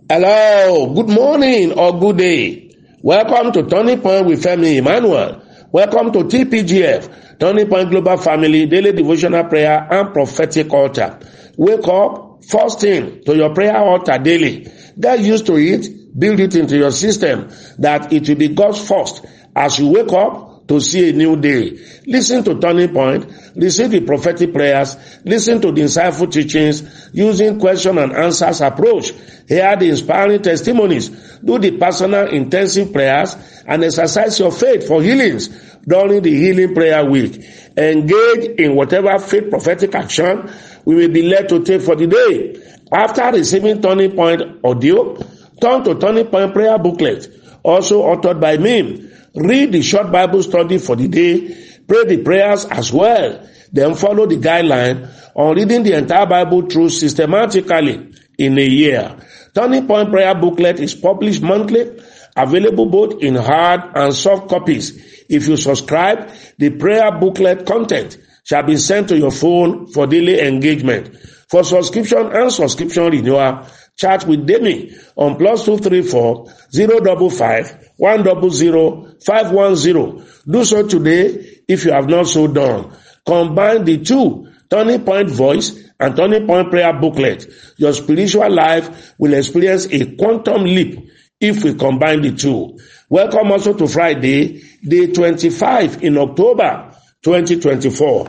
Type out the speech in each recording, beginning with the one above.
Hello, good morning or good day. Welcome to Turning Point with Femi Emmanuel. Welcome to TPGF, Turning Point Global Family, Daily Devotional Prayer and Prophetic Altar. Wake up, first thing, to your prayer altar daily. Get used to it, build it into your system, that it will be God's first as you wake up to see a new day. Listen to Turning Point, receive the prophetic prayers, listen to the insightful teachings, using question and answers approach. Hear the inspiring testimonies, do the personal intensive prayers, and exercise your faith for healings during the healing prayer week. Engage in whatever faith prophetic action we will be led to take for the day. After receiving Turning Point audio, turn to Turning Point prayer booklet, also authored by me. Read the short Bible study for the day, pray the prayers as well, then follow the guideline on reading the entire Bible through systematically in a year. Turning Point prayer booklet is published monthly, available both in hard and soft copies. If you subscribe, the prayer booklet content shall be sent to your phone for daily engagement. For subscription and subscription renewal, chat with Demi on +234 055 100 510. Do so today if you have not so done. Combine the two, Turning Point voice and Turning Point prayer booklet. Your spiritual life will experience a quantum leap if we combine the two. Welcome also to Friday, day 25 in October 2024.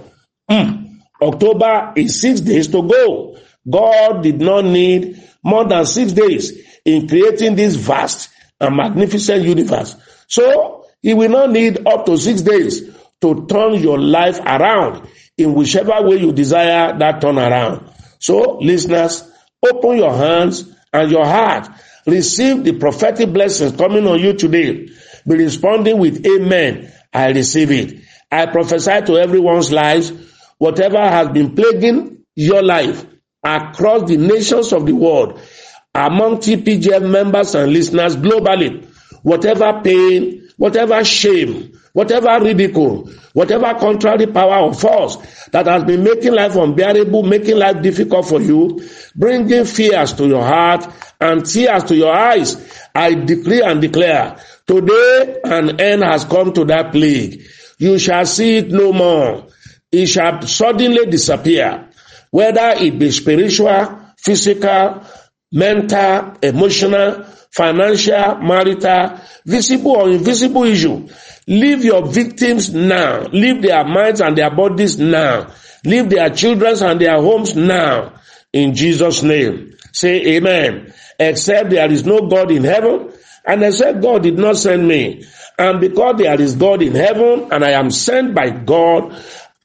October is 6 days to go. God did not need more than 6 days in creating this vast and magnificent universe. So, He will not need up to 6 days to turn your life around in whichever way you desire that turnaround. So, listeners, open your hands and your heart. Receive the prophetic blessings coming on you today. Be responding with amen. I receive it. I prophesy to everyone's lives, whatever has been plaguing your life across the nations of the world, among TPGF members and listeners globally, whatever pain, whatever shame, whatever ridicule, whatever contrary power or force that has been making life unbearable, making life difficult for you, bringing fears to your heart and tears to your eyes, I decree and declare, today an end has come to that plague. You shall see it no more. It shall suddenly disappear, whether it be spiritual, physical, mental, emotional, financial, marital, visible or invisible issue. Leave your victims now. Leave their minds and their bodies now. Leave their children and their homes now. In Jesus' name. Say amen. Except there is no God in heaven, and except God did not send me. And because there is God in heaven, and I am sent by God,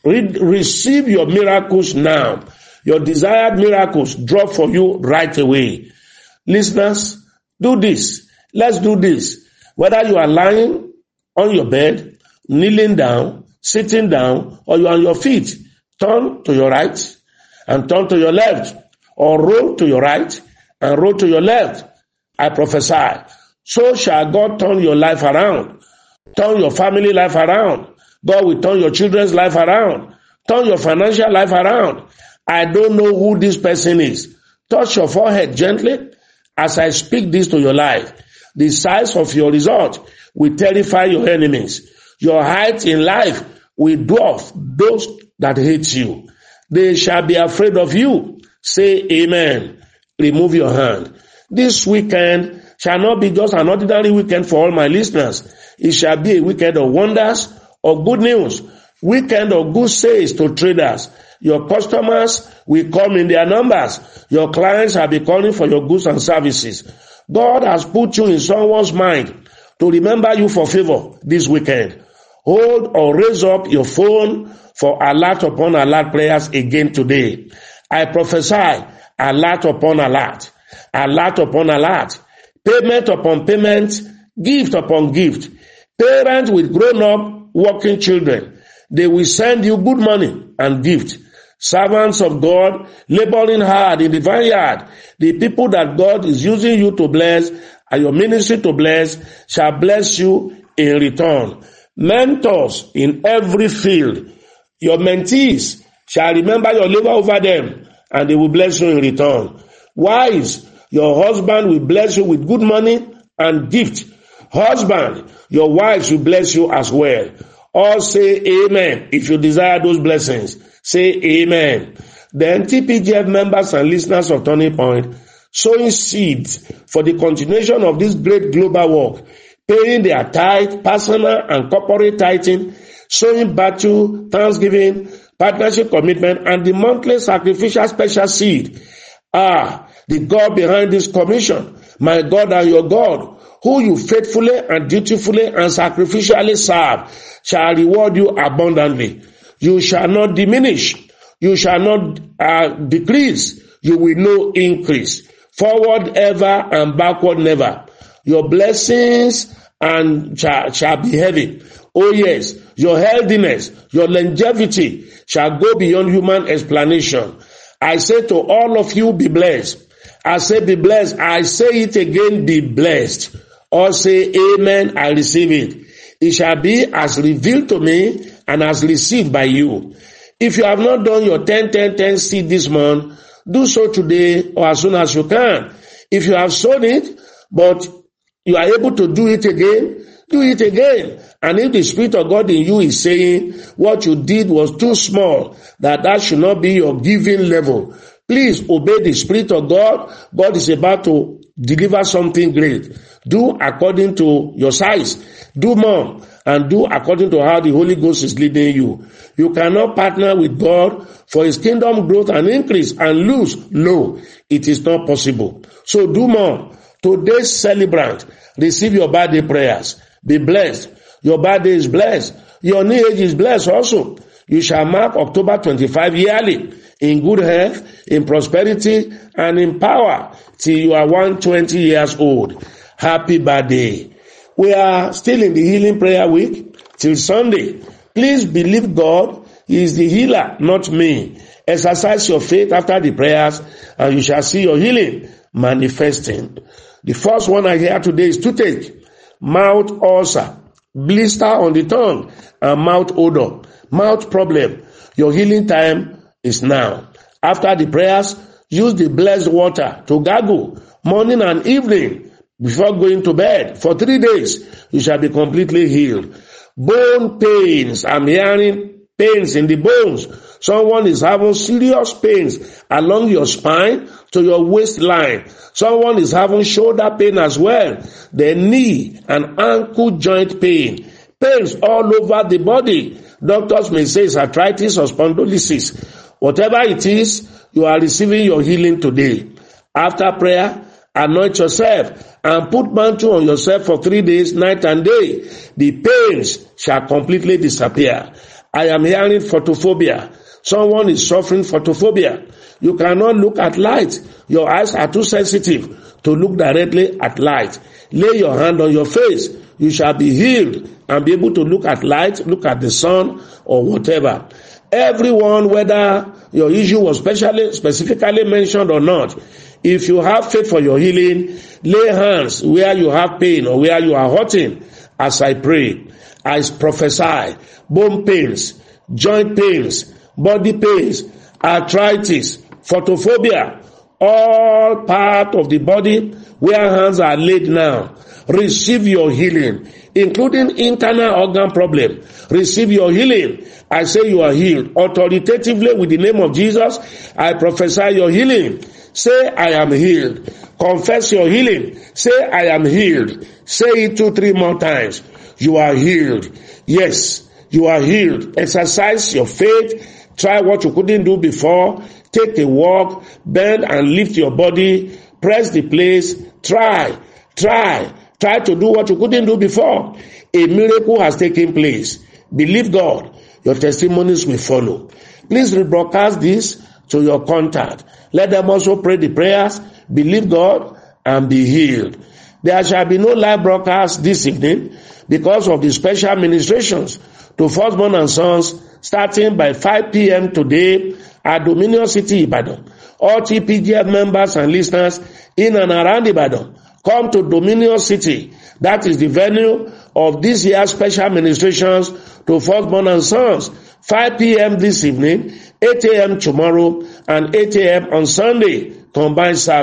receive your miracles now. Your desired miracles drop for you right away. Listeners, do this. Let's do this. Whether you are lying on your bed, kneeling down, sitting down, or you are on your feet, turn to your right and turn to your left, or roll to your right and roll to your left. I prophesy, so shall God turn your life around, turn your family life around. God will turn your children's life around, turn your financial life around. I don't know who this person is. Touch your forehead gently as I speak this to your life. The size of your result will terrify your enemies. Your height in life will dwarf those that hate you. They shall be afraid of you. Say amen. Remove your hand. This weekend shall not be just an ordinary weekend for all my listeners. It shall be a weekend of wonders, of good news, weekend of good sales to traders. Your customers will come in their numbers. Your clients will be calling for your goods and services. God has put you in someone's mind to remember you for favor this weekend. Hold or raise up your phone for alert upon alert prayers again today. I prophesy alert upon alert, alert upon alert, payment upon payment, gift upon gift. Parents with grown-up working children, they will send you good money and gift. Servants of God, laboring hard in the vineyard, the people that God is using you to bless and your ministry to bless, shall bless you in return. Mentors in every field, your mentees shall remember your labor over them, and they will bless you in return. Wives Your husband will bless you with good money and gift. Husband, your wives will bless you as well. All say amen if you desire those blessings. Say amen. Then TPGF members and listeners of Turning Point, sowing seeds for the continuation of this great global work, paying their tithe, personal and corporate tithing, sowing battle, thanksgiving, partnership commitment, and the monthly sacrificial special seed. The God behind this commission, my God and your God, who you faithfully and dutifully and sacrificially serve, shall reward you abundantly. You shall not diminish. You shall not decrease. You will no increase. Forward ever and backward never. Your blessings shall be heavy. Oh yes, your healthiness, your longevity shall go beyond human explanation. I say to all of you, be blessed. I say be blessed. I say it again, be blessed. Or say amen, I receive it. It shall be as revealed to me and as received by you. If you have not done your 10 seed this month, do so today or as soon as you can. If you have sown it, but you are able to do it again, do it again. And if the Spirit of God in you is saying what you did was too small, that should not be your giving level, please obey the Spirit of God. God is about to deliver something great. Do according to your size. Do more and do according to how the Holy Ghost is leading you. You cannot partner with God for His kingdom growth and increase and lose. No, it is not possible. So do more. Today's celebrant, receive your birthday prayers. Be blessed. Your birthday is blessed. Your new age is blessed also. You shall mark October 25 yearly in good health, in prosperity, and in power till you are 120 years old. Happy birthday. We are still in the healing prayer week till Sunday. Please believe God. He is the healer, not me. Exercise your faith after the prayers and you shall see your healing manifesting. The first one I hear today is toothache, mouth ulcer, blister on the tongue, and mouth odor, mouth problem. Your healing time is now. After the prayers, use the blessed water to gargle morning and evening before going to bed. For 3 days, you shall be completely healed. Bone pains. I'm hearing pains in the bones. Someone is having serious pains along your spine to your waistline. Someone is having shoulder pain as well. The knee and ankle joint pain. Pains all over the body. Doctors may say it's arthritis or spondylosis. Whatever it is, you are receiving your healing today. After prayer, anoint yourself and put mantle on yourself for 3 days, night and day. The pains shall completely disappear. I am hearing photophobia. Someone is suffering photophobia. You cannot look at light. Your eyes are too sensitive to look directly at light. Lay your hand on your face. You shall be healed and be able to look at light, look at the sun or whatever. Everyone, whether your issue was specifically mentioned or not, if you have faith for your healing, lay hands where you have pain or where you are hurting as I pray. I prophesy bone pains, joint pains, body pains, arthritis, photophobia, all part of the body where hands are laid now. Receive your healing, including internal organ problem. Receive your healing. I say you are healed. Authoritatively with the name of Jesus, I prophesy your healing. Say, I am healed. Confess your healing. Say, I am healed. Say it 2-3 more times. You are healed. Yes, you are healed. Exercise your faith. Try what you couldn't do before. Take a walk. Bend and lift your body. Press the place. Try to do what you couldn't do before. A miracle has taken place. Believe God. Your testimonies will follow. Please rebroadcast this to your contact. Let them also pray the prayers, believe God, and be healed. There shall be no live broadcast this evening because of the special ministrations to firstborn and sons starting by 5 p.m. today at Dominion City, Ibadan. All TPGF members and listeners in and around Ibadan, come to Dominion City. That is the venue of this year's special ministrations to firstborn and sons. 5 p.m. this evening, 8 a.m. tomorrow, and 8 a.m. on Sunday, combined service.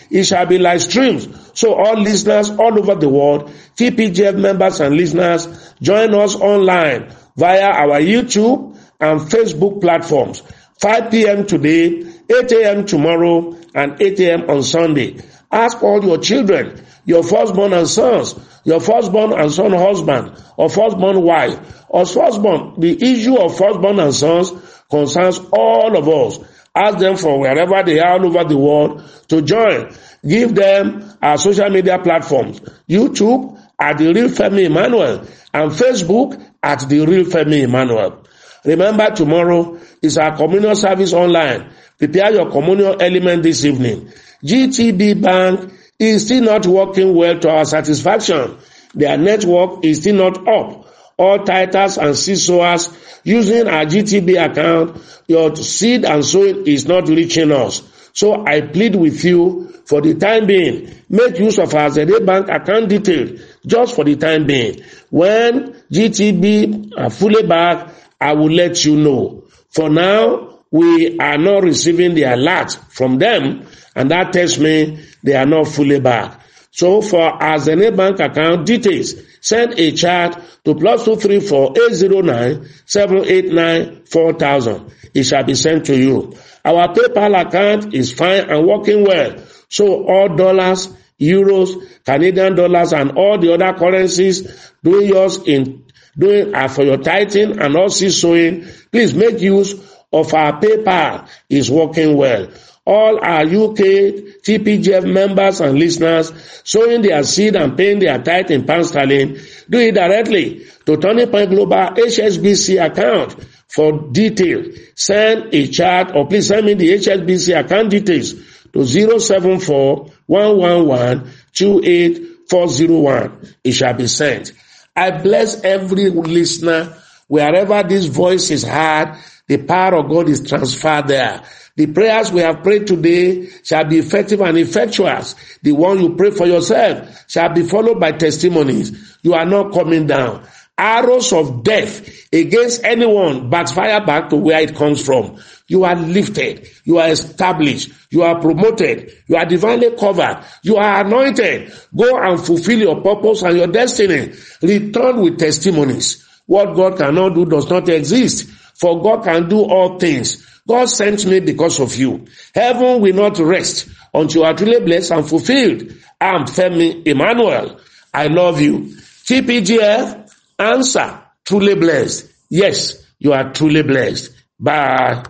It shall be like streams. So all listeners all over the world, TPGF members and listeners, join us online via our YouTube and Facebook platforms. 5 p.m. today, 8 a.m. tomorrow, and 8 a.m. on Sunday. Ask all your children, your firstborn and sons, your firstborn and son husband, or firstborn wife, or firstborn. The issue of firstborn and sons concerns all of us. Ask them from wherever they are all over the world to join. Give them our social media platforms. YouTube at The Real Femi Emmanuel and Facebook at The Real Femi Emmanuel. Remember, tomorrow is our communion service online. Prepare your communion element this evening. GTB Bank is still not working well to our satisfaction. Their network is still not up. All titers and seed sowers using our GTB account, your seed and sowing is not reaching us. So I plead with you, for the time being, make use of our ZA Bank account details just for the time being. When GTB are fully back, I will let you know. For now, we are not receiving the alert from them, and that tells me they are not fully back. So for our ZA Bank account details, send a chat to +234 809 789 4000. It shall be sent to you. Our PayPal account is fine and working well. So all dollars, euros, Canadian dollars, and all the other currencies doing for your tithing and also sowing, please make use of our PayPal. Is working well. All our UK TPGF members and listeners sowing their seed and paying their tithe in pound sterling, do it directly to Turning Point Global HSBC account. For detail, send a chat or please send me the HSBC account details to 074-111-28401. It shall be sent. I bless every listener wherever this voice is heard. The power of God is transferred there. The prayers we have prayed today shall be effective and effectuous. The one you pray for yourself shall be followed by testimonies. You are not coming down. Arrows of death against anyone backfire back to where it comes from. You are lifted. You are established. You are promoted. You are divinely covered. You are anointed. Go and fulfill your purpose and your destiny. Return with testimonies. What God cannot do does not exist. For God can do all things. God sent me because of you. Heaven will not rest until you are truly blessed and fulfilled. I am Femi Emmanuel. I love you. TPGF, answer, truly blessed. Yes, you are truly blessed. Bye.